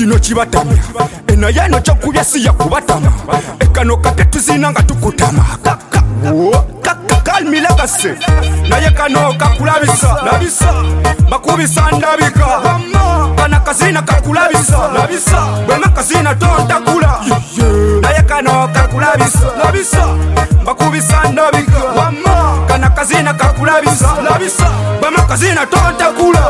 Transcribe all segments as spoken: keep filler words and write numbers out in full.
kino kibatamya enaye eno kyokubya si yakubatama ekano kate tuzina nga tukutama kaka kalmilagase naye kano kakulabisa labisa bakubisa ndabika kana kazina kakulabisa labisa bwema kazina tontakula naye kano kakulabisa labisa bakubisa ndabika kana kazina kakulabisa labisa bwema kazina tontakula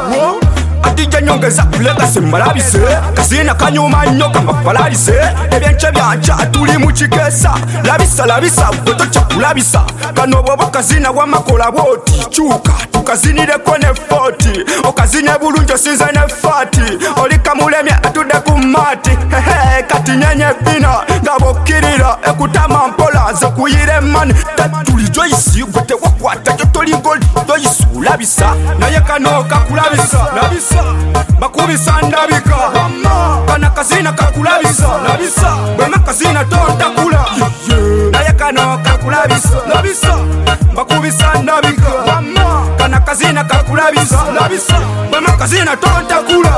atijja nyongeza kulegase mmalabise kazina kanyuma nnyo kamafalalise ebyenca byanca tuli mu kigesa labisa labisa gwe tokyakulabisa kano bwoba kazina wamakola bwoti kyuka tukazinireko ne foti okazine bulungi osinze ne fati oli kamulemye atudde ku maati hehe kati nyenye bina nga bokkirira ekutama mpola nze kuyira emmani tatuli joyisi gwe tewakwata kyo toligoli joyisi ulabisa naye kano kakulabisa labisa bakubisa ndabika kana kazina kakulabisa labisa bwema kazina tontakula naye kano kakulabisa labisa bakubisa ndabika kana kazina kakulabisa labisa bwema kazina tontakula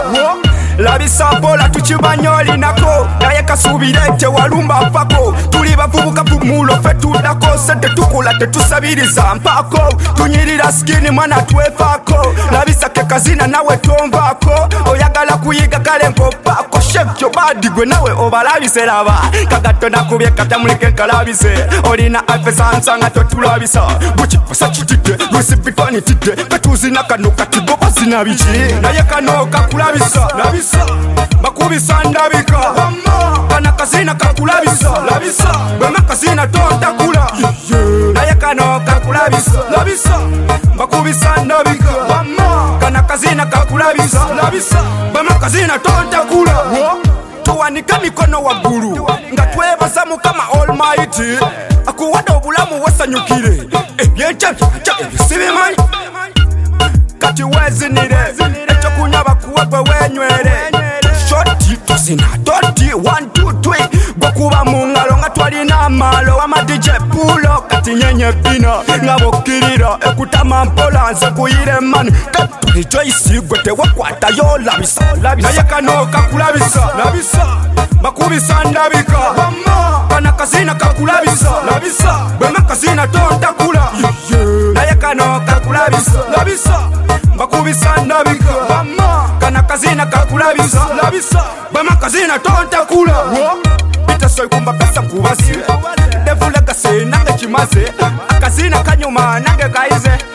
labisa mpola tukimanya olinako naye kasubire tewalumba mpako tuli bavubuka pumulo fe tudako sente tukula tetusabiriza mpako tunyirira skini mwana twefako labisa ke kazina nawe tomvako oyagala kuyiga kale mpopako shevyo badi gwe nawe obalabise laba kagato nakubye katamulike kalabise olina afesansanga totulabisa bukiposa kitidde lwesibitwanitidde katuzina kano katigoba zinabiki naye kano kakulabisa labisa bakubisa ndabika kana kazina kakulabisa labisa bwema kazina tontakula naye kano kakulabisa labisa bakubisa ndabika kana kazina kakulabisa labisa bwema kazina tontakula tuwanika mikono waggulu nga twebaza mukama almighty akuwadde obulamu wasanyukire ebyenca byanca ebisibimanyi kati wezinire ekyokunywa bakuwe gwe wenywere shoti tuzina doti one two three gwokuba mu ngalo nga twalina amaalo amadije pulo kati nyenye bina nga bokkirira ekutama mpola nze kuyira emmani katuli joyisi gwe tewakwatayo labisa naye kano kakulabisa labisa bakubisa ndabika kana kazina kakulabisa labisa bwema kazina tontakula naye kano kakulabisa labisa bakubisa ndabika kana kazina kakulabisa labisa bwema kazina tontakula bitasoikumba pesa kubasi devulegase nange kimaze akazina kanyuma nange kaize